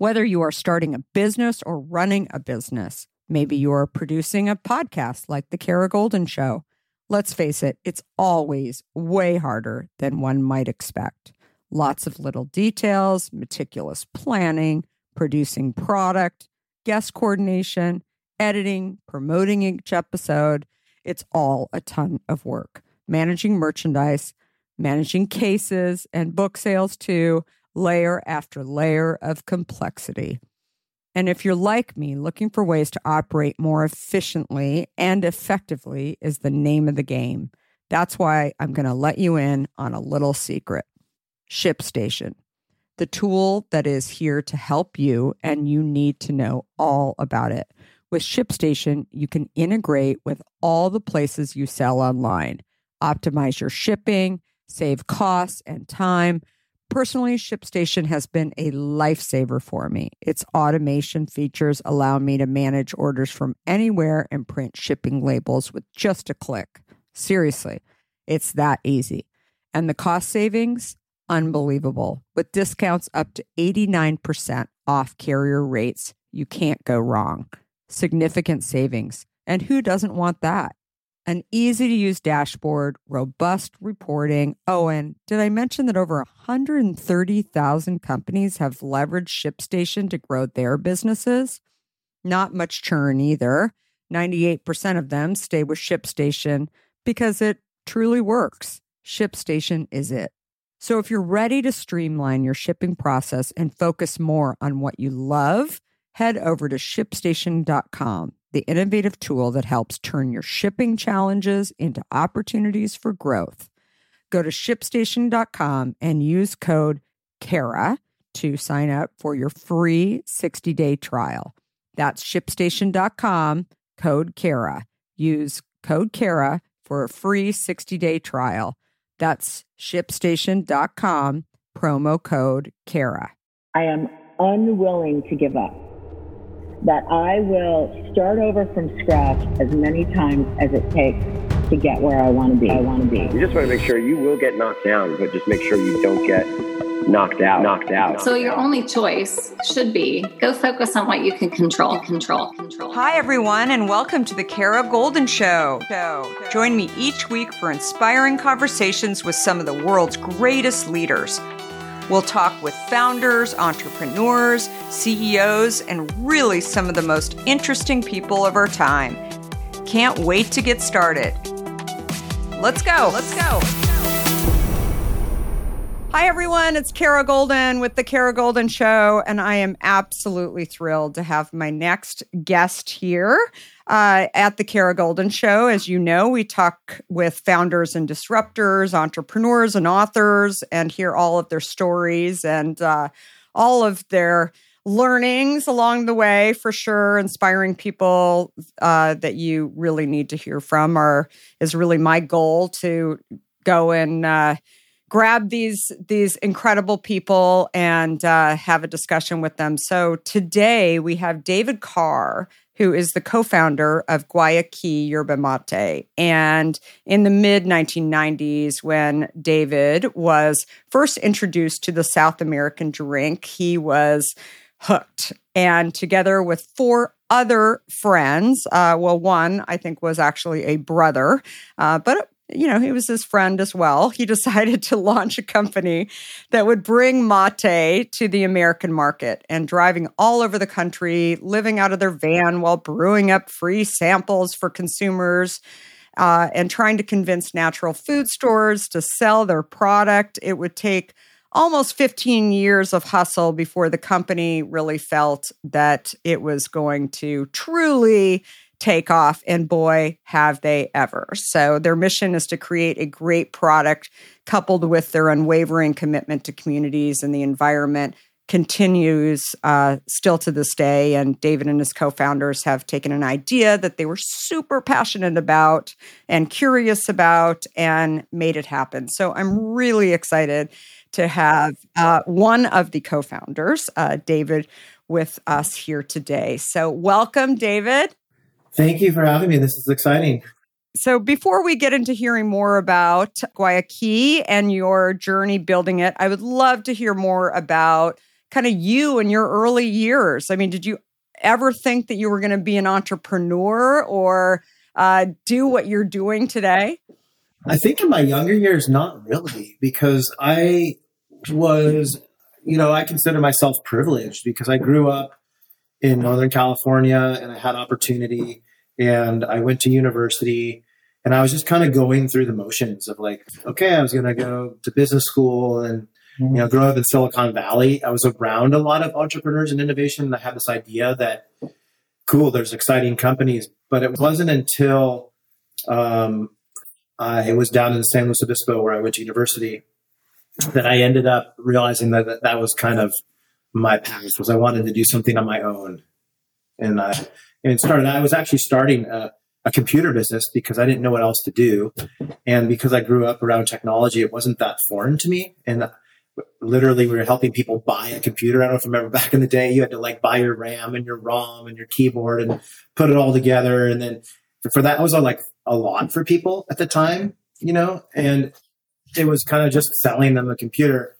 Whether you are starting a business or running a business, maybe you are producing a podcast like The Kara Goldin Show. Let's face it, it's always way harder than one might expect. Lots of little details, meticulous planning, producing product, guest coordination, editing, promoting each episode. It's all a ton of work. Managing merchandise, managing cases and book sales too, layer after layer of complexity. And if you're like me, looking for ways to operate more efficiently and effectively is the name of the game. That's why I'm going to let you in on a little secret. ShipStation, the tool that is here to help you, and you need to know all about it. With ShipStation, you can integrate with all the places you sell online, optimize your shipping, save costs and time. Personally, ShipStation has been a lifesaver for me. Its automation features allow me to manage orders from anywhere and print shipping labels with just a click. Seriously, it's that easy. And the cost savings? Unbelievable. With discounts up to 89% off carrier rates, you can't go wrong. Significant savings. And who doesn't want that? An easy-to-use dashboard, robust reporting. Oh, and did I mention that over 130,000 companies have leveraged ShipStation to grow their businesses? Not much churn either. 98% of them stay with ShipStation because it truly works. ShipStation is it. So if you're ready to streamline your shipping process and focus more on what you love, head over to ShipStation.com, the innovative tool that helps turn your shipping challenges into opportunities for growth. Go to ShipStation.com and use code KARA to sign up for your free 60-day trial. That's ShipStation.com, code KARA. Use code KARA for a free 60-day trial. That's ShipStation.com, promo code KARA. I am unwilling to give up. That I will start over from scratch as many times as it takes to get where I want to be. You just want to make sure you will get knocked down, but just make sure you don't get knocked out. So your only choice should be go focus on what you can control. Hi, everyone, and welcome to the Kara Goldin Show. Join me each week for inspiring conversations with some of the world's greatest leaders. We'll talk with founders, entrepreneurs, CEOs, and really some of the most interesting people of our time. Can't wait to get started. Let's go. Hi, everyone. It's Kara Goldin with The Kara Goldin Show, and I am absolutely thrilled to have my next guest here at The Kara Goldin Show. As you know, we talk with founders and disruptors, entrepreneurs and authors, and hear all of their stories and all of their learnings along the way, for sure. Inspiring people that you really need to hear from is really my goal, to go and grab these incredible people and have a discussion with them. So today we have David Carr, who is the co-founder of Guayakí Yerba Mate. And in the mid-1990s, when David was first introduced to the South American drink, he was hooked. And together with four other friends, one I think was actually a brother, but he was his friend as well. He decided to launch a company that would bring mate to the American market, and driving all over the country, living out of their van while brewing up free samples for consumers, and trying to convince natural food stores to sell their product. It would take almost 15 years of hustle before the company really felt that it was going to truly take off, and boy, have they ever. So their mission is to create a great product coupled with their unwavering commitment to communities and the environment continues still to this day. And David and his co-founders have taken an idea that they were super passionate about and curious about and made it happen. So I'm really excited to have one of the co-founders, David, with us here today. So welcome, David. Thank you for having me. This is exciting. So before we get into hearing more about Guayakí and your journey building it, I would love to hear more about kind of you in your early years? I mean, did you ever think that you were going to be an entrepreneur or do what you're doing today? I think in my younger years, not really, because I was, I consider myself privileged because I grew up in Northern California and I had opportunity and I went to university and I was just kind of going through the motions of like, okay, I was going to go to business school and, grow up in Silicon Valley. I was around a lot of entrepreneurs and innovation. And I had this idea that, cool, there's exciting companies, but it wasn't until I was down in San Luis Obispo where I went to university that I ended up realizing that was kind of my path, was I wanted to do something on my own. And I was actually starting a computer business because I didn't know what else to do. And because I grew up around technology, it wasn't that foreign to me. And literally we were helping people buy a computer. I don't know if you remember back in the day, you had to like buy your RAM and your ROM and your keyboard and put it all together. And then for that, it was like a lot for people at the time, and it was kind of just selling them a computer.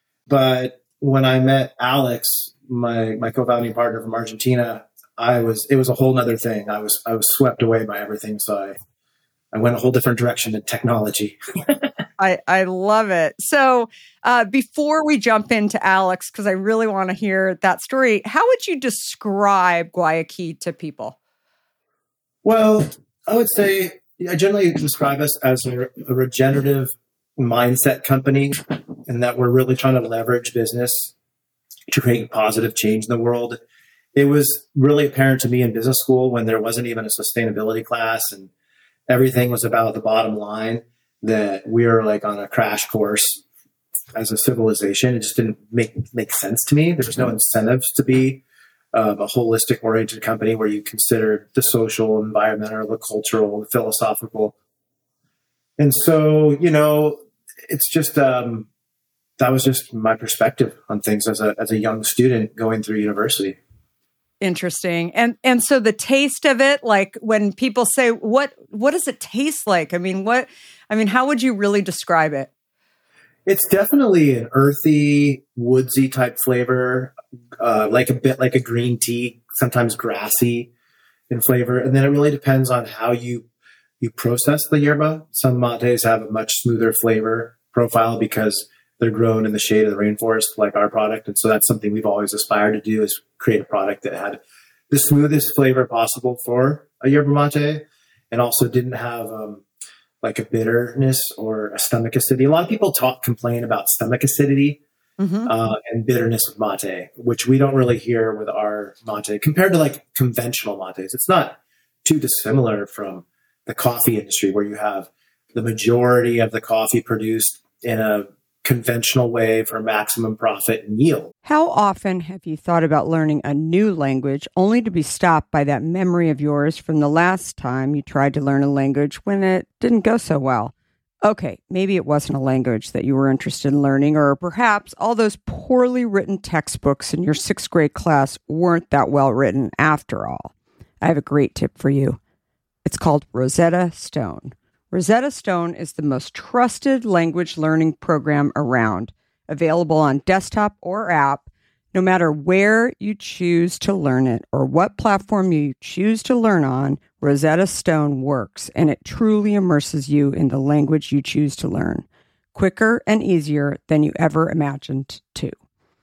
But when I met Alex, my co-founding partner from Argentina, it was a whole nother thing. I was swept away by everything. So I went a whole different direction in technology. I love it. So before we jump into Alex, because I really want to hear that story, how would you describe Guayaquil to people? Well, I would say I generally describe us as a regenerative mindset company, and that we're really trying to leverage business to create positive change in the world. It was really apparent to me in business school when there wasn't even a sustainability class and everything was about the bottom line, that we were like on a crash course as a civilization. It just didn't make sense to me. There was no incentives to be a holistic oriented company where you consider the social, environmental, the cultural, the philosophical. And so, it's just, that was just my perspective on things as a young student going through university. Interesting. And so the taste of it, like when people say, what does it taste like? How would you really describe it? It's definitely an earthy, woodsy type flavor, like a bit like a green tea, sometimes grassy in flavor. And then it really depends on how you process the yerba. Some mates have a much smoother flavor profile because they're grown in the shade of the rainforest, like our product. And so that's something we've always aspired to do, is create a product that had the smoothest flavor possible for a yerba mate and also didn't have like a bitterness or a stomach acidity. A lot of people complain about stomach acidity and bitterness with mate, which we don't really hear with our mate compared to like conventional mates. It's not too dissimilar from the coffee industry, where you have the majority of the coffee produced in a conventional way for maximum profit and yield. How often have you thought about learning a new language only to be stopped by that memory of yours from the last time you tried to learn a language when it didn't go so well? Okay, maybe it wasn't a language that you were interested in learning, or perhaps all those poorly written textbooks in your 6th grade class weren't that well written after all. I have a great tip for you. It's called Rosetta Stone. Rosetta Stone is the most trusted language learning program around, available on desktop or app, no matter where you choose to learn it or what platform you choose to learn on. Rosetta Stone works, and it truly immerses you in the language you choose to learn, quicker and easier than you ever imagined to.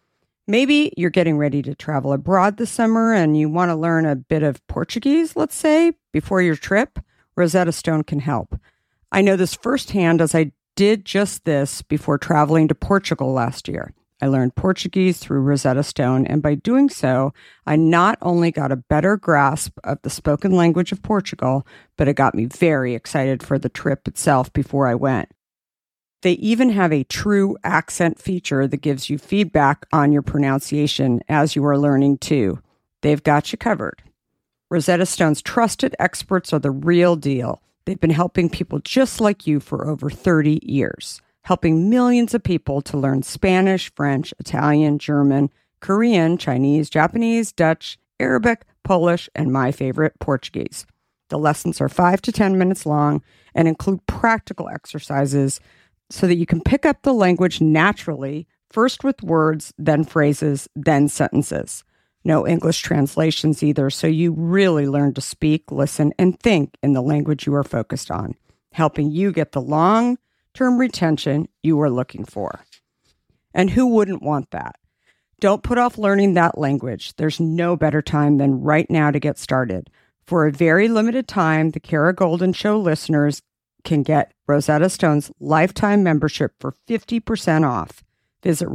Maybe you're getting ready to travel abroad this summer and you want to learn a bit of Portuguese, let's say, before your trip. Rosetta Stone can help. I know this firsthand, as I did just this before traveling to Portugal last year. I learned Portuguese through Rosetta Stone, and by doing so, I not only got a better grasp of the spoken language of Portugal, but it got me very excited for the trip itself before I went. They even have a true accent feature that gives you feedback on your pronunciation as you are learning too. They've got you covered. Rosetta Stone's trusted experts are the real deal. They've been helping people just like you for over 30 years, helping millions of people to learn Spanish, French, Italian, German, Korean, Chinese, Japanese, Dutch, Arabic, Polish, and my favorite, Portuguese. The lessons are 5 to 10 minutes long and include practical exercises so that you can pick up the language naturally first with words, then phrases, then sentences. No English translations either, so you really learn to speak, listen, and think in the language you are focused on, helping you get the long-term retention you are looking for. And who wouldn't want that? Don't put off learning that language. There's no better time than right now to get started. For a very limited time, the Kara Goldin Show listeners can get Rosetta Stone's lifetime membership for 50% off. Visit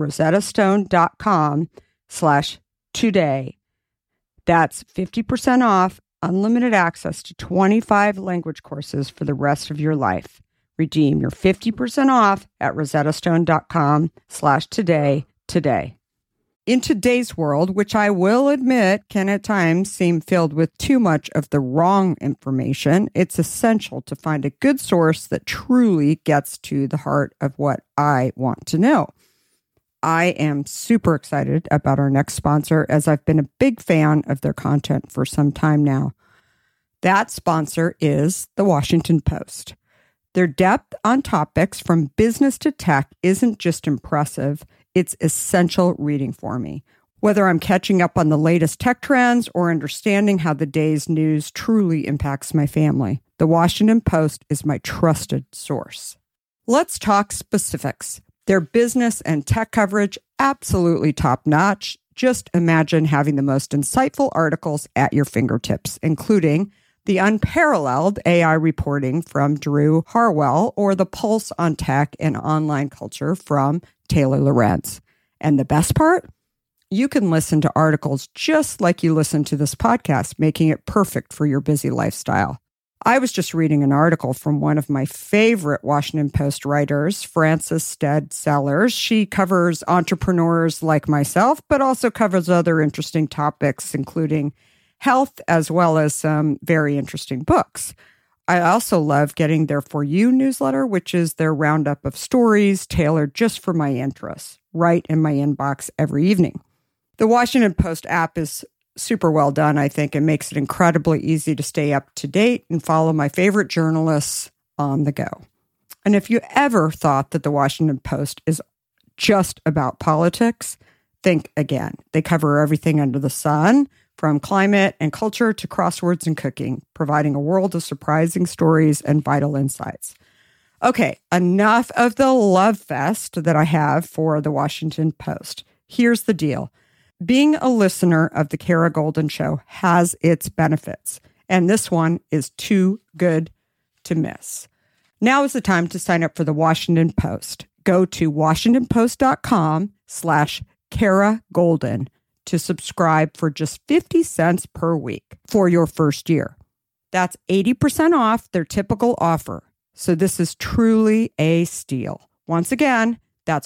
rosettastone.com/today. That's 50% off, unlimited access to 25 language courses for the rest of your life. Redeem your 50% off at rosettastone.com/today today. In today's world, which I will admit can at times seem filled with too much of the wrong information, it's essential to find a good source that truly gets to the heart of what I want to know. I am super excited about our next sponsor, as I've been a big fan of their content for some time now. That sponsor is The Washington Post. Their depth on topics from business to tech isn't just impressive, it's essential reading for me. Whether I'm catching up on the latest tech trends or understanding how the day's news truly impacts my family, The Washington Post is my trusted source. Let's talk specifics. Their business and tech coverage, absolutely top-notch. Just imagine having the most insightful articles at your fingertips, including the unparalleled AI reporting from Drew Harwell or the pulse on tech and online culture from Taylor Lorenz. And the best part? You can listen to articles just like you listen to this podcast, making it perfect for your busy lifestyle. I was just reading an article from one of my favorite Washington Post writers, Frances Stead Sellers. She covers entrepreneurs like myself, but also covers other interesting topics, including health, as well as some very interesting books. I also love getting their For You newsletter, which is their roundup of stories tailored just for my interests, right in my inbox every evening. The Washington Post app is super well done, I think. It makes it incredibly easy to stay up to date and follow my favorite journalists on the go. And if you ever thought that the Washington Post is just about politics, think again. They cover everything under the sun, from climate and culture to crosswords and cooking, providing a world of surprising stories and vital insights. Okay, enough of the love fest that I have for the Washington Post. Here's the deal. Being a listener of the Kara Goldin Show has its benefits, and this one is too good to miss. Now is the time to sign up for the Washington Post. Go to washingtonpost.com/Kara Goldin to subscribe for just 50 cents per week for your first year. That's 80% off their typical offer. So this is truly a steal. Once again, that's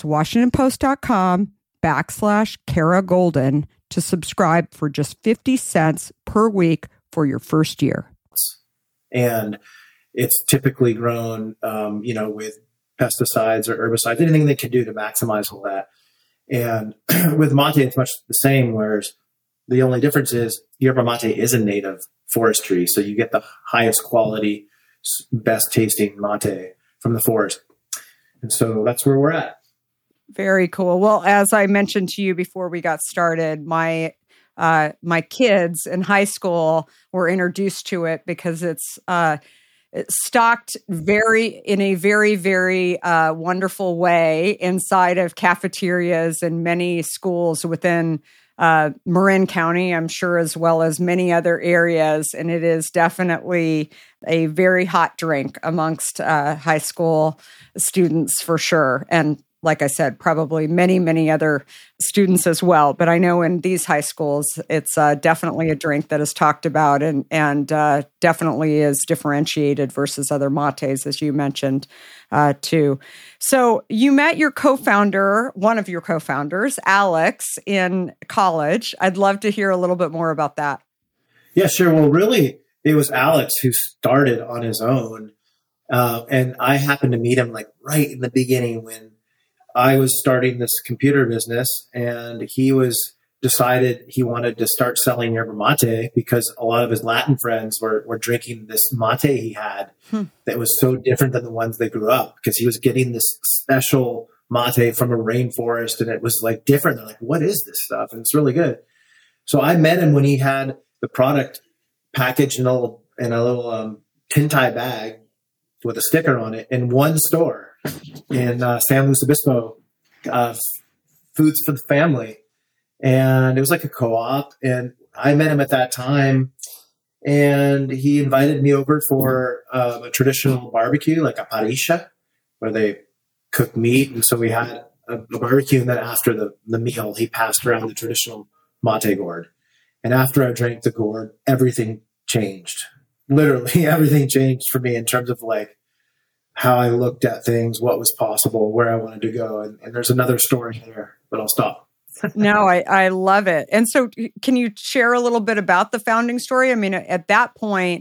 washingtonpost.com/Kara Goldin to subscribe for just 50 cents per week for your first year. And it's typically grown, with pesticides or herbicides, anything they can do to maximize all that. And with mate, it's much the same, whereas the only difference is yerba mate is a native forest tree. So you get the highest quality, best tasting mate from the forest. And so that's where we're at. Very cool. Well, as I mentioned to you before we got started, my kids in high school were introduced to it because it's stocked in a very, very wonderful way inside of cafeterias in many schools within Marin County, I'm sure, as well as many other areas. And it is definitely a very hot drink amongst high school students for sure. And like I said, probably many, many other students as well. But I know in these high schools, it's definitely a drink that is talked about and definitely is differentiated versus other mates, as you mentioned, too. So you met your co-founder, one of your co-founders, Alex, in college. I'd love to hear a little bit more about that. Yeah, sure. Well, really, it was Alex who started on his own. And I happened to meet him right in the beginning when I was starting this computer business, and he decided he wanted to start selling yerba mate because a lot of his Latin friends were drinking this mate he had that was so different than the ones they grew up, because he was getting this special mate from a rainforest, and it was like different. They're like, what is this stuff? And it's really good. So I met him when he had the product packaged in a little tin tie bag with a sticker on it in one store in San Luis Obispo, Foods for the Family. And it was like a co-op. And I met him at that time, and he invited me over for a traditional barbecue, like a parrilla, where they cook meat. And so we had a barbecue. And then after the meal, he passed around the traditional mate gourd. And after I drank the gourd, everything changed. Literally everything changed for me in terms of like how I looked at things, what was possible, where I wanted to go. And there's another story there, but I'll stop. No, I love it. And so can you share a little bit about the founding story? I mean, at that point,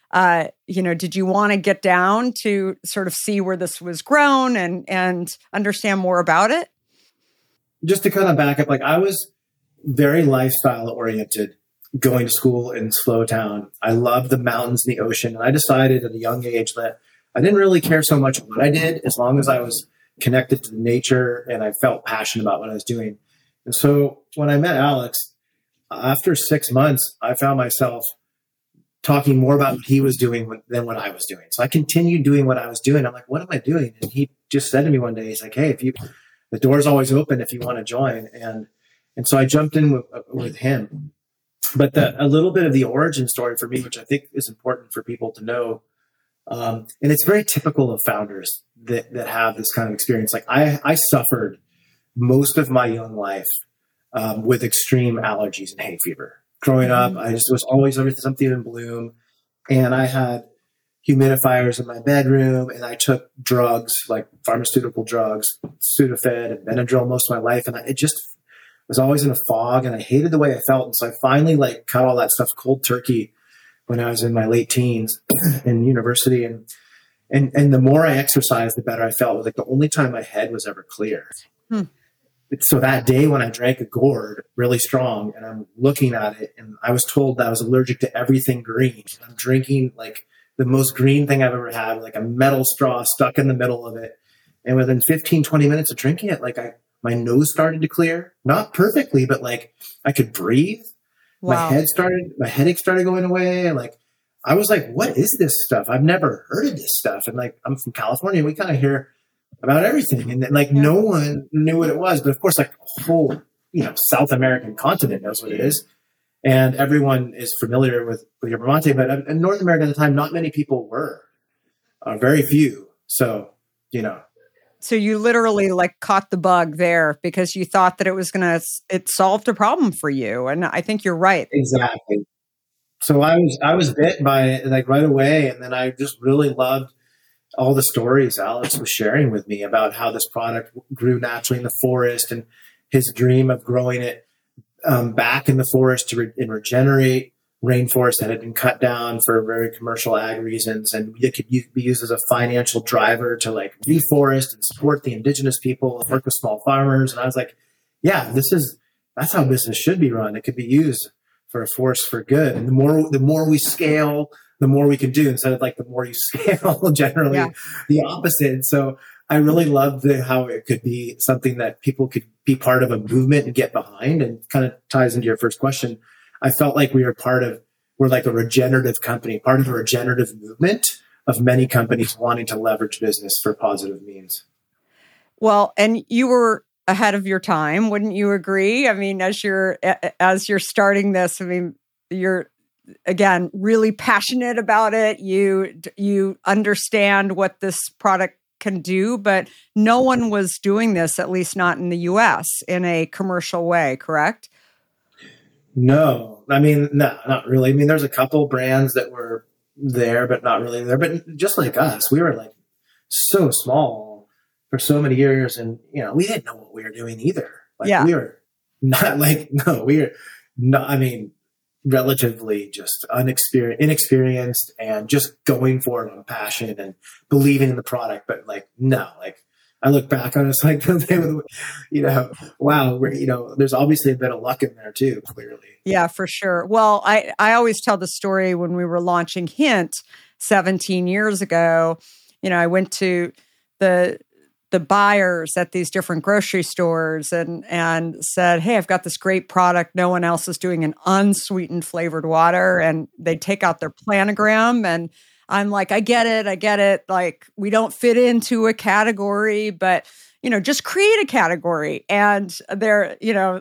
did you want to get down to sort of see where this was grown and understand more about it? Just to kind of back up, like I was very lifestyle oriented, going to school in Slowtown. I loved the mountains and the ocean. And I decided at a young age that I didn't really care so much what I did as long as I was connected to nature and I felt passionate about what I was doing. And so when I met Alex, after 6 months, I found myself talking more about what he was doing than what I was doing. So I continued doing what I was doing. I'm like, what am I doing? And he just said to me one day, he's like, hey, the door's always open if you want to join. And so I jumped in with him. But a little bit of the origin story for me, which I think is important for people to know, and it's very typical of founders that have this kind of experience. Like I suffered most of my young life with extreme allergies and hay fever. Growing up, I just was always something in bloom. And I had humidifiers in my bedroom, and I took drugs, like pharmaceutical drugs, Sudafed and Benadryl most of my life. And it just was always in a fog, and I hated the way I felt. And so I finally like cut all that stuff cold turkey when I was in my late teens in university. And the more I exercised, the better I felt. It was like the only time my head was ever clear. So that day when I drank a gourd really strong, and I'm looking at it, and I was told that I was allergic to everything green. I'm drinking like the most green thing I've ever had, like a metal straw stuck in the middle of it. And within 15, 20 minutes of drinking it, like my nose started to clear, not perfectly, but like I could breathe. Wow. My headache started going away. Like I was like, what is this stuff? I've never heard of this stuff. And like, I'm from California, and we kind of hear about everything. And then, like, no one knew what it was. But of course, like a whole, South American continent knows what it is. And everyone is familiar with yerba mate. But in North America at the time, not many people were. Very few. So, So you literally like caught the bug there because you thought that it solved a problem for you. And I think you're right. Exactly. So I was bit by it like right away. And then I just really loved all the stories Alex was sharing with me about how this product grew naturally in the forest, and his dream of growing it back in the forest to regenerate rainforest that had been cut down for very commercial ag reasons. And it could be used as a financial driver to like reforest and support the indigenous people and work with small farmers. And I was like, yeah, that's how business should be run. It could be used for a force for good. And the more we scale, the more we can do, instead of like the more you scale, generally the opposite. So I really loved how it could be something that people could be part of a movement and get behind, and kind of ties into your first question. I felt like we're like a regenerative company, part of a regenerative movement of many companies wanting to leverage business for positive means. Well, and you were ahead of your time, wouldn't you agree? I mean, as you're starting this, I mean, you're, again, really passionate about it. You understand what this product can do, but no one was doing this, at least not in the US, in a commercial way, correct? No, I mean, no, not really. I mean, there's a couple brands that were there, but not really there. But just like us, we were like so small for so many years, and we didn't know what we were doing either. Like we were not like we were not. I mean, relatively just inexperienced, and just going for it on passion and believing in the product. But like, no, like I look back on it, it's like, wow, there's obviously a bit of luck in there too, clearly. Yeah, for sure. Well, I always tell the story when we were launching Hint 17 years ago. I went to the the buyers at these different grocery stores and said, hey, I've got this great product. No one else is doing an unsweetened flavored water. And they take out their planogram. And I'm like, I get it. Like, we don't fit into a category, but, just create a category. And they're,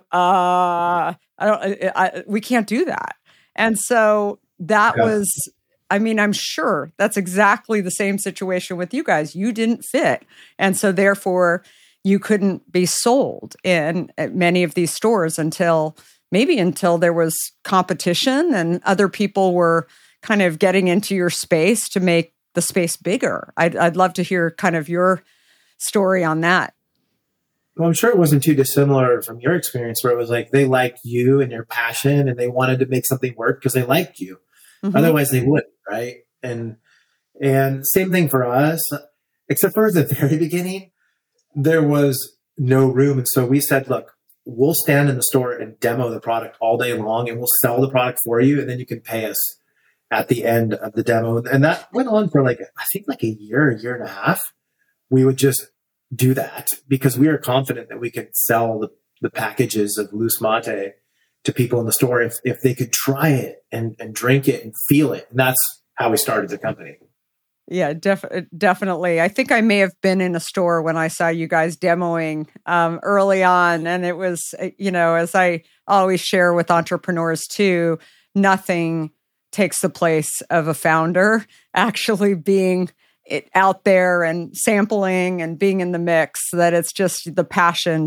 we can't do that. And so that was, I'm sure that's exactly the same situation with you guys. You didn't fit. And so therefore you couldn't be sold in many of these stores until there was competition and other people were kind of getting into your space to make the space bigger. I'd love to hear kind of your story on that. Well, I'm sure it wasn't too dissimilar from your experience where it was like they liked you and your passion and they wanted to make something work because they liked you. Mm-hmm. Otherwise they wouldn't, right? And same thing for us, except for the very beginning, there was no room. And so we said, look, we'll stand in the store and demo the product all day long and we'll sell the product for you. And then you can pay us at the end of the demo. And that went on for a year and a half. We would just do that because we were confident that we could sell the packages of loose mate to people in the store if they could try it and drink it and feel it. And that's how we started the company. Yeah, definitely. I think I may have been in a store when I saw you guys demoing early on. And it was, as I always share with entrepreneurs too, nothing takes the place of a founder actually being out there and sampling and being in the mix, that it's just the passion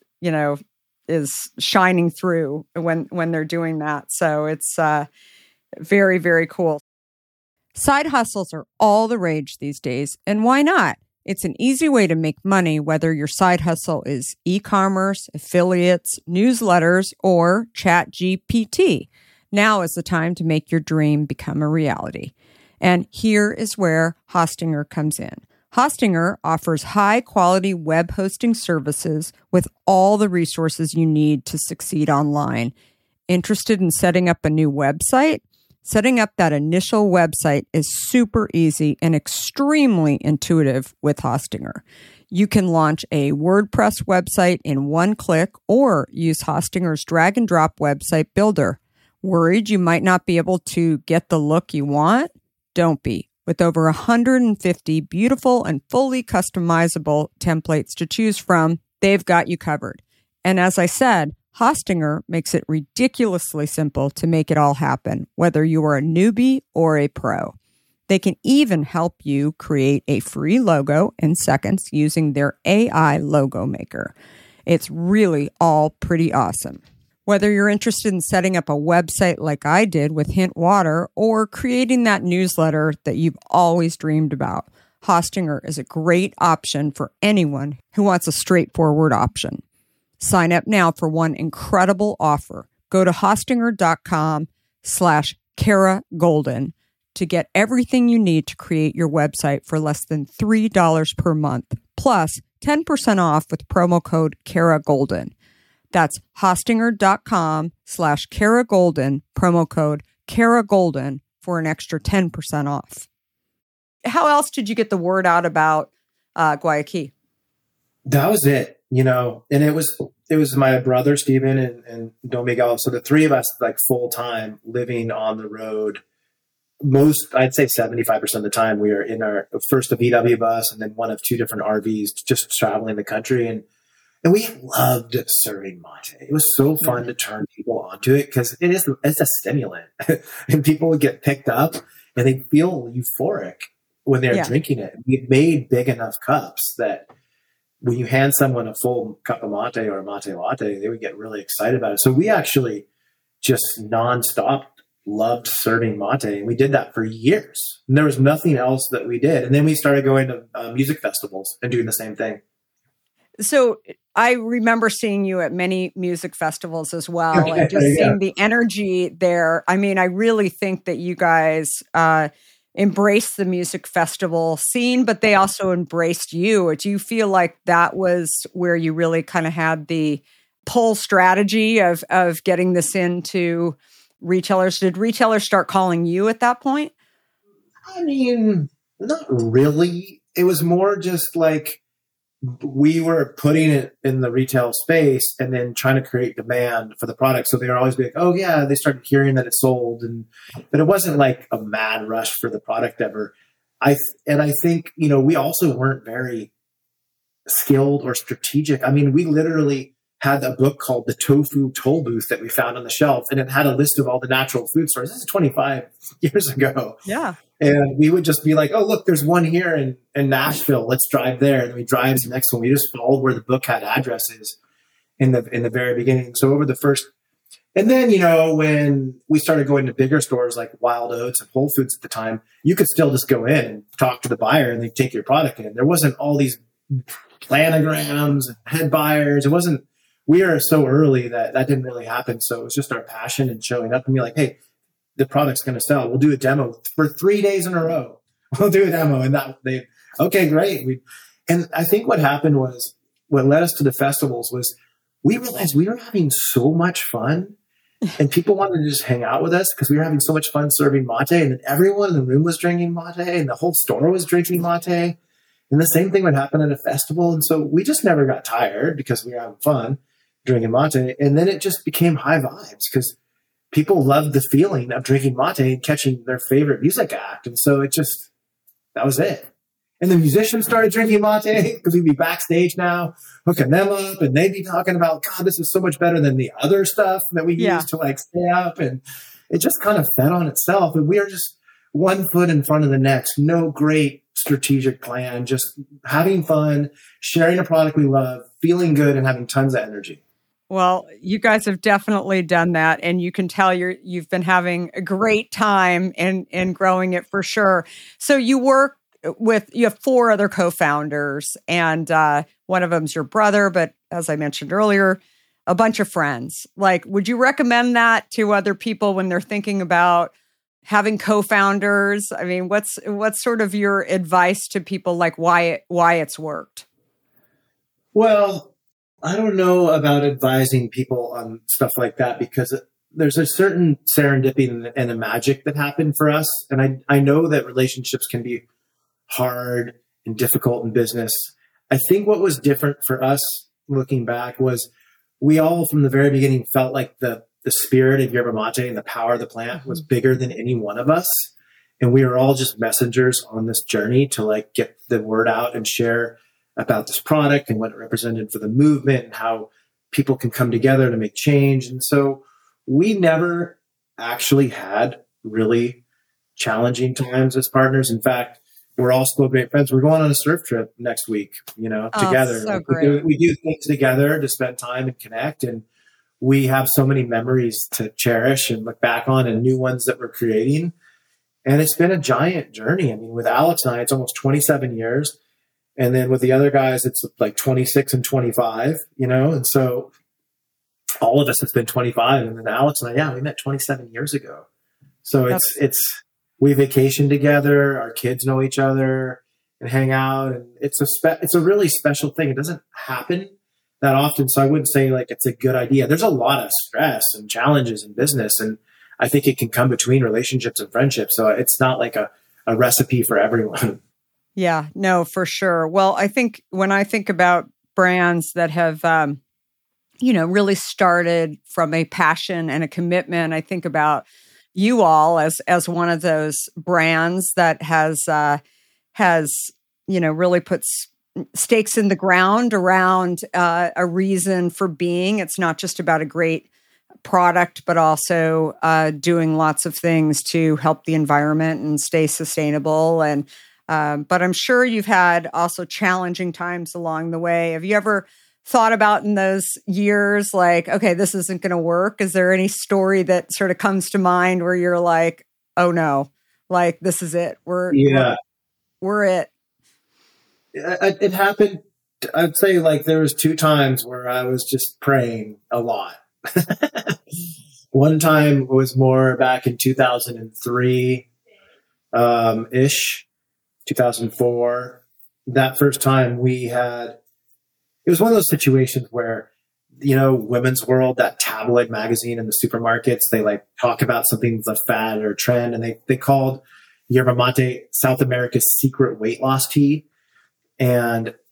is shining through when they're doing that. So it's very, very cool. Side hustles are all the rage these days, and why not? It's an easy way to make money, whether your side hustle is e-commerce, affiliates, newsletters, or ChatGPT. Now is the time to make your dream become a reality. And here is where Hostinger comes in. Hostinger offers high-quality web hosting services with all the resources you need to succeed online. Interested in setting up a new website? Setting up that initial website is super easy and extremely intuitive with Hostinger. You can launch a WordPress website in one click or use Hostinger's drag-and-drop website builder. Worried you might not be able to get the look you want? Don't be. With over 150 beautiful and fully customizable templates to choose from, they've got you covered. And as I said, Hostinger makes it ridiculously simple to make it all happen, whether you are a newbie or a pro. They can even help you create a free logo in seconds using their AI logo maker. It's really all pretty awesome. Whether you're interested in setting up a website like I did with Hint Water or creating that newsletter that you've always dreamed about, Hostinger is a great option for anyone who wants a straightforward option. Sign up now for one incredible offer. Go to hostinger.com/Kara Golden to get everything you need to create your website for less than $3 per month, plus 10% off with promo code Kara Golden. That's hostinger.com/Kara Golden, promo code Kara Golden for an extra 10% off. How else did you get the word out about Guayaki? That was it, and it was my brother, Steven, and Don Miguel. So the three of us, like full time living on the road. I'd say 75% of the time we were in our first a VW bus and then one of two different RVs just traveling the country. And we loved serving mate. It was so fun to turn people onto it because it's a stimulant. And people would get picked up and they feel euphoric when they're drinking it. We made big enough cups that when you hand someone a full cup of mate or a mate latte, they would get really excited about it. So we actually just nonstop loved serving mate. And we did that for years. And there was nothing else that we did. And then we started going to music festivals and doing the same thing. So I remember seeing you at many music festivals as well, and just seeing the energy there. I mean, I really think that you guys embraced the music festival scene, but they also embraced you. Do you feel like that was where you really kind of had the pull strategy of getting this into retailers? Did retailers start calling you at that point? I mean, not really. It was more just like we were putting it in the retail space and then trying to create demand for the product. So they would always be like, oh yeah, they started hearing that it sold, but it wasn't like a mad rush for the product ever. I think, we also weren't very skilled or strategic. I mean, we literally had a book called The Tofu Toll Booth that we found on the shelf, and it had a list of all the natural food stores. This is 25 years ago. Yeah. And we would just be like, oh, look, there's one here in Nashville. Let's drive there. And then we drive to the next one. We just followed where the book had addresses in the very beginning. So over the first, and then, when we started going to bigger stores like Wild Oats and Whole Foods at the time, you could still just go in and talk to the buyer and they'd take your product in. There wasn't all these planograms and head buyers. We are so early that didn't really happen. So it was just our passion and showing up and be like, hey, the product's going to sell. We'll do a demo for 3 days in a row. We'll do a demo. And okay, great. And I think what happened was, what led us to the festivals was we realized we were having so much fun and people wanted to just hang out with us because we were having so much fun serving mate, and then everyone in the room was drinking mate and the whole store was drinking mate. And the same thing would happen at a festival. And so we just never got tired because we were having fun drinking mate. And then it just became high vibes because people loved the feeling of drinking mate and catching their favorite music act. And so that was it. And the musicians started drinking mate because we'd be backstage now, hooking them up, and they'd be talking about, God, this is so much better than the other stuff that we used to stay up. And it just kind of fed on itself. And we are just one foot in front of the next. No great strategic plan, just having fun, sharing a product we love, feeling good, and having tons of energy. Well, you guys have definitely done that, and you can tell you've been having a great time in growing it for sure. So you have 4 other co-founders, and one of them's your brother, but as I mentioned earlier, a bunch of friends. Like, would you recommend that to other people when they're thinking about having co-founders? I mean, what's sort of your advice to people, like why it's worked? Well, I don't know about advising people on stuff like that because there's a certain serendipity and a magic that happened for us. And I know that relationships can be hard and difficult in business. I think what was different for us looking back was we all from the very beginning felt like the spirit of yerba mate and the power of the plant was bigger than any one of us. And we were all just messengers on this journey to get the word out and share about this product and what it represented for the movement and how people can come together to make change. And so we never actually had really challenging times as partners. In fact, we're all still great friends. We're going on a surf trip next week, together. So great. We do things together to spend time and connect. And we have so many memories to cherish and look back on and new ones that we're creating. And it's been a giant journey. I mean, with Alex and I, it's almost 27 years. And then with the other guys, it's like 26 and 25, and so all of us, it's been 25. And then Alex and I, we met 27 years ago. So we vacation together. Our kids know each other and hang out. And it's a really special thing. It doesn't happen that often. So I wouldn't say it's a good idea. There's a lot of stress and challenges in business. And I think it can come between relationships and friendships. So it's not like a recipe for everyone. Yeah, no, for sure. Well, I think when I think about brands that have, really started from a passion and a commitment, I think about you all as one of those brands that has really put stakes in the ground around a reason for being. It's not just about a great product, but also doing lots of things to help the environment and stay sustainable. And but I'm sure you've had also challenging times along the way. Have you ever thought about in those years, okay, this isn't going to work? Is there any story that sort of comes to mind where you're like, oh no, this is it. We're it. It happened. I'd say there was 2 times where I was just praying a lot. One time was more back in 2003 ish. 2004, that first time it was one of those situations where, Women's World, that tabloid magazine in the supermarkets, they talk about something that's a fad or a trend. And they called yerba mate South America's secret weight loss tea. And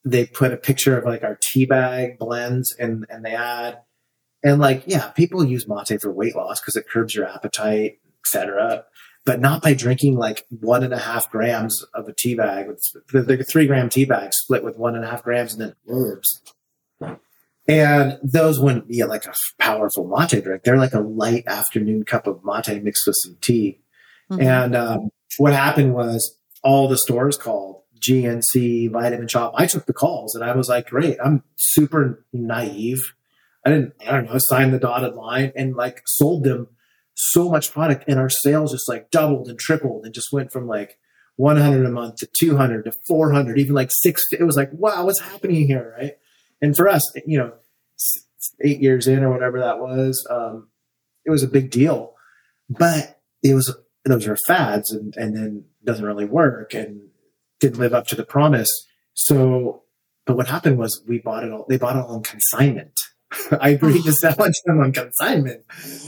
they put a picture of like our tea bag blends and they add, and like, yeah, people use mate for weight loss because it curbs your appetite, etc. But not by drinking like 1.5 grams of a tea bag. The 3 gram tea bag split with 1.5 grams and then herbs. And those wouldn't be like a powerful mate drink. They're like a light afternoon cup of mate mixed with some tea. Mm-hmm. And what happened was all the stores called, GNC, Vitamin Shoppe. I took the calls and I was like, great, I'm super naive. I don't know, sign the dotted line and like sold them so much product, and our sales just like doubled and tripled and just went from like 100 a month to 200 to 400, even like 600. It was like, wow, what's happening here, right? And for us, 8 years in or whatever that was, it was a big deal. But those are fads, and then doesn't really work and didn't live up to the promise. So, but what happened was they bought it all on consignment. I agreed to sell it to them on consignment.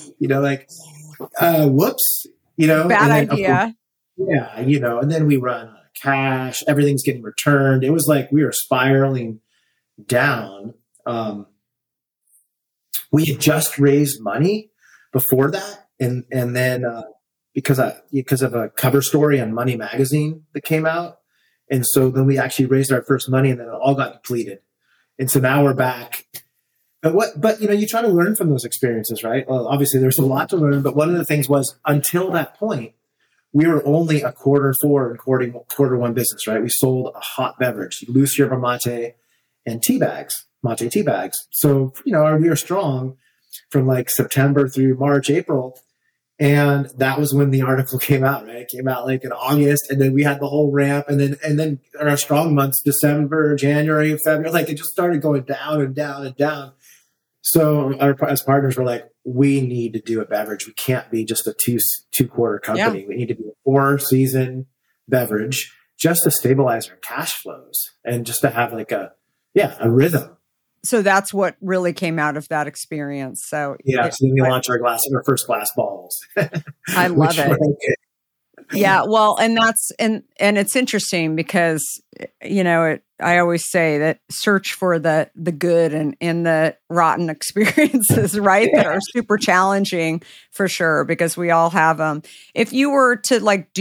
Whoops, bad idea. And then we run out of cash. Everything's getting returned. It was like we were spiraling down. We had just raised money before that, and then because of a cover story on Money Magazine that came out, and so then we actually raised our first money, and then it all got depleted, and so now we're back. But you try to learn from those experiences, right? Well, obviously there's a lot to learn, but one of the things was until that point, we were only a quarter one business, right? We sold a hot beverage, loose yerba mate and mate tea bags. So, we were strong from like September through March, April. And that was when the article came out, right? It came out like in August, and then we had the whole ramp, and then our strong months, December, January, February, like it just started going down and down and down. So as partners, we're like, we need to do a beverage. We can't be just a two quarter company. Yeah. We need to be a 4-season beverage just to stabilize our cash flows and just to have like a rhythm. So that's what really came out of that experience. So so then we launched our first glass balls. I love it. Yeah. Well, and it's interesting because, I always say that search for the good and the rotten experiences, right? Yeah. That are super challenging for sure, because we all have them. If you were to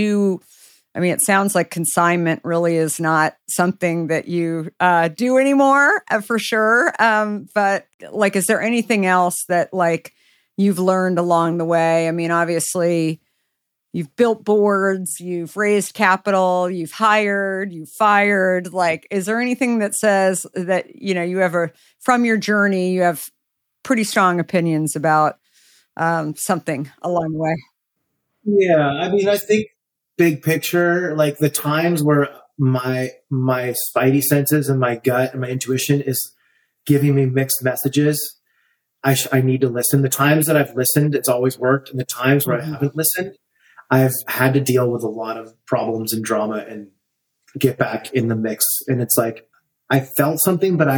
it sounds like consignment really is not something that you do anymore for sure. But like, is there anything else that like you've learned along the way? I mean, obviously you've built boards, you've raised capital, you've hired, you've fired. Like, is there anything that says that, you have from your journey, you have pretty strong opinions about something along the way? Yeah. I mean, I think big picture, like the times where my spidey senses and my gut and my intuition is giving me mixed messages, I need to listen. The times that I've listened, it's always worked. And the times where I haven't listened, I've had to deal with a lot of problems and drama and get back in the mix. And it's like, I felt something, but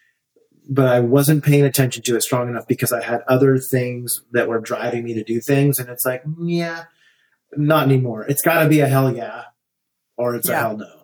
I wasn't paying attention to it strong enough because I had other things that were driving me to do things. And it's like, yeah, not anymore. It's got to be a hell yeah, or it's a hell no.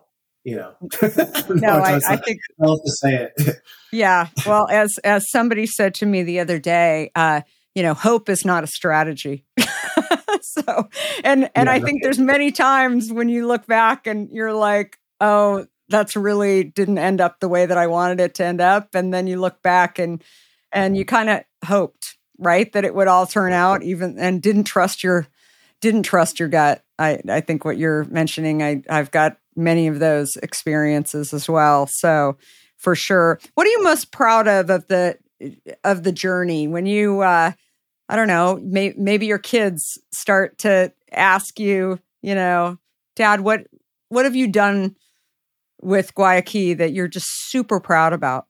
I think I'll have to say it. Yeah. Well, as somebody said to me the other day, hope is not a strategy. So, and I think there's many times when you look back and you're like, oh, that's really didn't end up the way that I wanted it to end up. And then you look back and you kind of hoped, right, that it would all turn out and didn't trust your gut. I think what you're mentioning, I've got many of those experiences as well. So for sure. What are you most proud of the journey when you, I don't know, maybe your kids start to ask you, Dad, what have you done with Guayakí that you're just super proud about?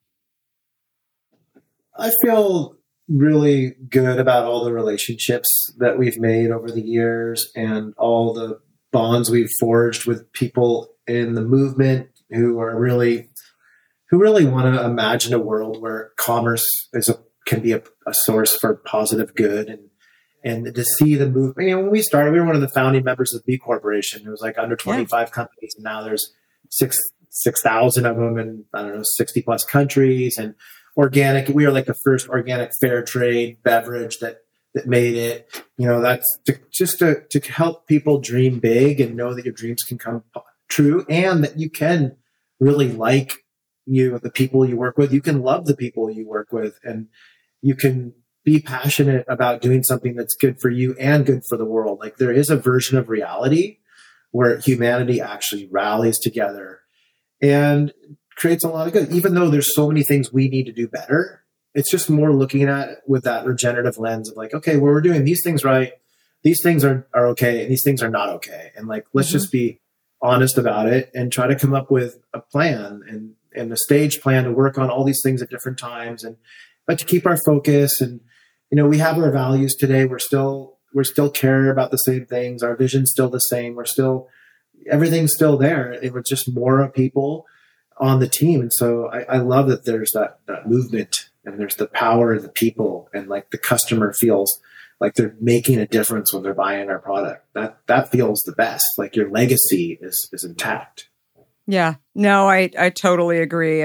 I feel really good about all the relationships that we've made over the years and all the bonds we've forged with people in the movement who really want to imagine a world where commerce can be a source for positive good and to see the movement. When we started, we were one of the founding members of B Corporation. It was like under 25 companies, and now there's 6,000 of them in, I don't know, 60 plus countries. And organic, we are like the first organic fair trade beverage that made it. That's to help people dream big and know that your dreams can come true, and that you can really like the people you work with. You can love the people you work with, and you can be passionate about doing something that's good for you and good for the world. Like, there is a version of reality where humanity actually rallies together and creates a lot of good, even though there's so many things we need to do better. It's just more looking at it with that regenerative lens of like, okay, well, we're doing these things right. These things are okay. And these things are not okay. And like, let's just be honest about it and try to come up with a plan and a stage plan to work on all these things at different times. But to keep our focus, and, we have our values today. We're still care about the same things. Our vision's still the same. Everything's still there. It was just more people on the team. And so I love that there's that movement, and there's the power of the people, and like the customer feels like they're making a difference when they're buying our product. That feels the best. Like your legacy is intact. Yeah, no, I totally agree.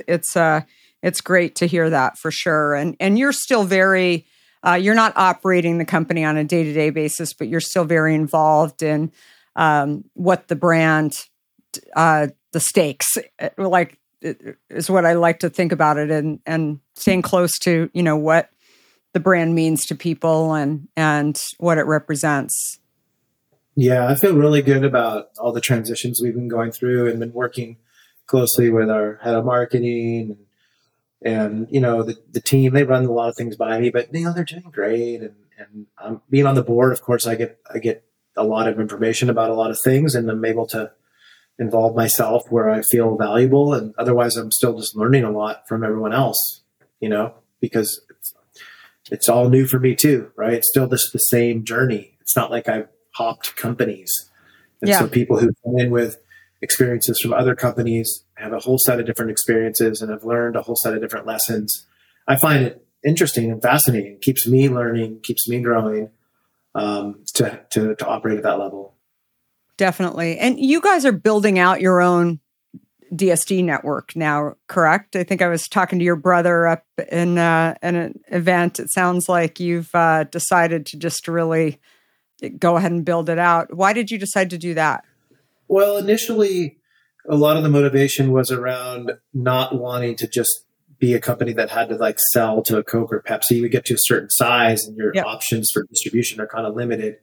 It's great to hear that for sure. And you're still very, you're not operating the company on a day-to-day basis, but you're still very involved in what the brand, the stakes, like, is what I like to think about it, and staying close to, what the brand means to people and what it represents. Yeah, I feel really good about all the transitions we've been going through, and been working closely with our head of marketing and the team. They run a lot of things by me, but they're doing great. And being on the board, of course, I get a lot of information about a lot of things, and I'm able to involve myself where I feel valuable. And otherwise I'm still just learning a lot from everyone else, because it's all new for me too, right? It's still just the same journey. It's not like I've hopped companies. And so people who come in with experiences from other companies have a whole set of different experiences and have learned a whole set of different lessons. I find it interesting and fascinating. It keeps me learning, keeps me growing, to operate at that level. Definitely. And you guys are building out your own DSD network now, correct? I think I was talking to your brother up in an event. It sounds like you've decided to just really go ahead and build it out. Why did you decide to do that? Well, initially, a lot of the motivation was around not wanting to just be a company that had to like sell to a Coke or Pepsi. You get to a certain size and your options for distribution are kind of limited,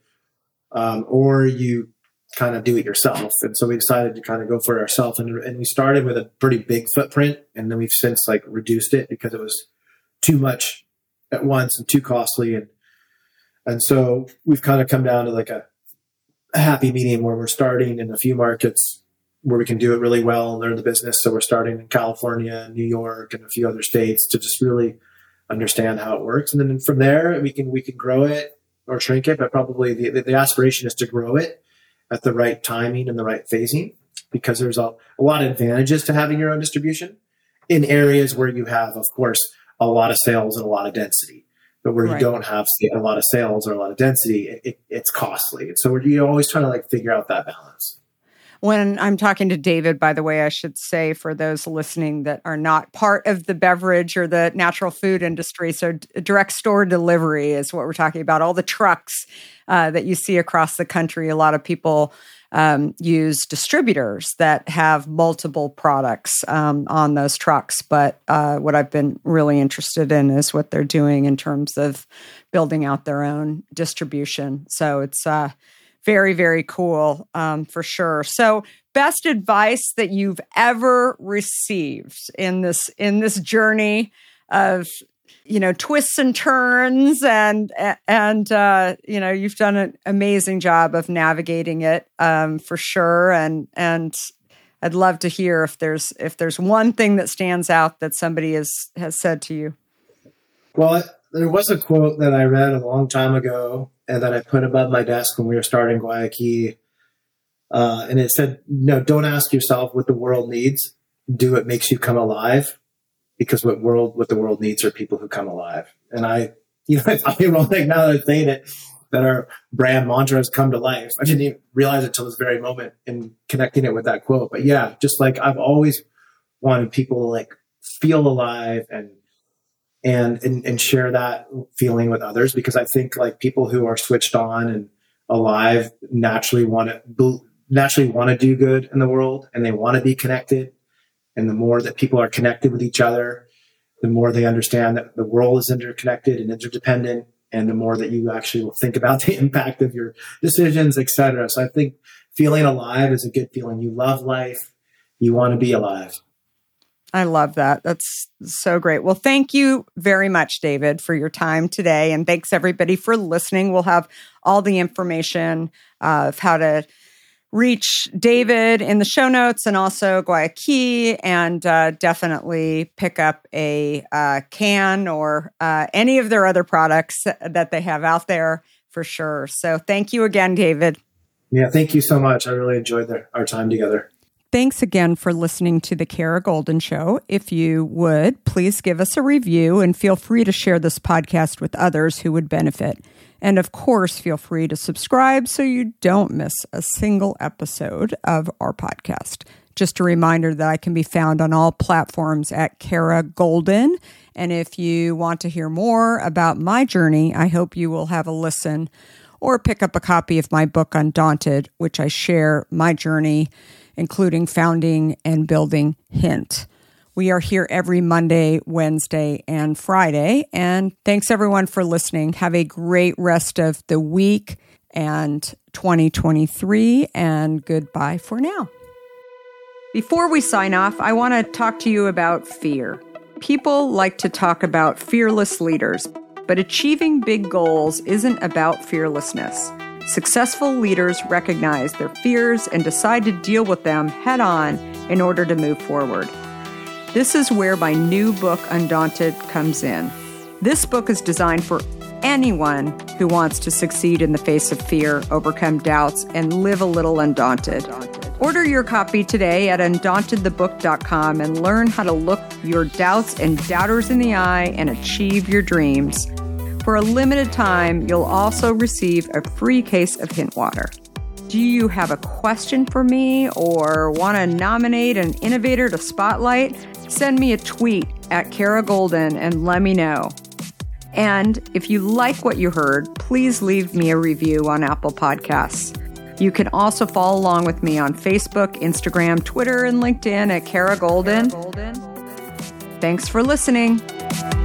or you kind of do it yourself. And so we decided to kind of go for it ourselves. And we started with a pretty big footprint, and then we've since like reduced it because it was too much at once and too costly. And so we've kind of come down to like a happy medium where we're starting in a few markets where we can do it really well and learn the business. So we're starting in California, New York, and a few other states to just really understand how it works. And then from there, we can grow it or shrink it, but probably the aspiration is to grow it at the right timing and the right phasing, because there's a lot of advantages to having your own distribution in areas where you have, of course, a lot of sales and a lot of density. But where you don't have a lot of sales or a lot of density, it's costly. And so you're always trying to like figure out that balance. When I'm talking to David, by the way, I should say for those listening that are not part of the beverage or the natural food industry, so direct store delivery is what we're talking about. All the trucks that you see across the country, a lot of people use distributors that have multiple products on those trucks. But what I've been really interested in is what they're doing in terms of building out their own distribution. So it's very, very cool for sure. So best advice that you've ever received in this journey of, twists and turns and you've done an amazing job of navigating it for sure. And I'd love to hear if there's one thing that stands out that somebody has said to you. Well, there was a quote that I read a long time ago and that I put above my desk when we were starting Guayaki. And it said, don't ask yourself what the world needs. Do what makes you come alive. Because what the world needs are people who come alive. And I feel wrong like now that I'm saying it, that our brand mantra has come to life. I didn't even realize it until this very moment in connecting it with that quote. But yeah, just like I've always wanted people to like feel alive and share that feeling with others, because I think like people who are switched on and alive naturally want to do good in the world, and they want to be connected. And the more that people are connected with each other, the more they understand that the world is interconnected and interdependent, and the more that you actually will think about the impact of your decisions, etc. So I think feeling alive is a good feeling. You love life. You want to be alive. I love that. That's so great. Well, thank you very much, David, for your time today. And thanks everybody for listening. We'll have all the information of how to reach David in the show notes, and also Guayaki, and definitely pick up a can or any of their other products that they have out there for sure. So thank you again, David. Yeah, thank you so much. I really enjoyed our time together. Thanks again for listening to The Kara Goldin Show. If you would, please give us a review and feel free to share this podcast with others who would benefit. And of course, feel free to subscribe so you don't miss a single episode of our podcast. Just a reminder that I can be found on all platforms at Kara Goldin. And if you want to hear more about my journey, I hope you will have a listen or pick up a copy of my book, Undaunted, which I share my journey, including founding and building Hint. We are here every Monday, Wednesday, and Friday. And thanks everyone for listening. Have a great rest of the week and 2023, and goodbye for now. Before we sign off, I want to talk to you about fear. People like to talk about fearless leaders, but achieving big goals isn't about fearlessness. Successful leaders recognize their fears and decide to deal with them head on in order to move forward. This is where my new book, Undaunted, comes in. This book is designed for anyone who wants to succeed in the face of fear, overcome doubts, and live a little undaunted. Order your copy today at undauntedthebook.com and learn how to look your doubts and doubters in the eye and achieve your dreams. For a limited time, you'll also receive a free case of Hint water. Do you have a question for me or want to nominate an innovator to spotlight? Send me a tweet at Kara Goldin and let me know. And if you like what you heard, please leave me a review on Apple Podcasts. You can also follow along with me on Facebook, Instagram, Twitter, and LinkedIn at Kara Goldin. Thanks for listening.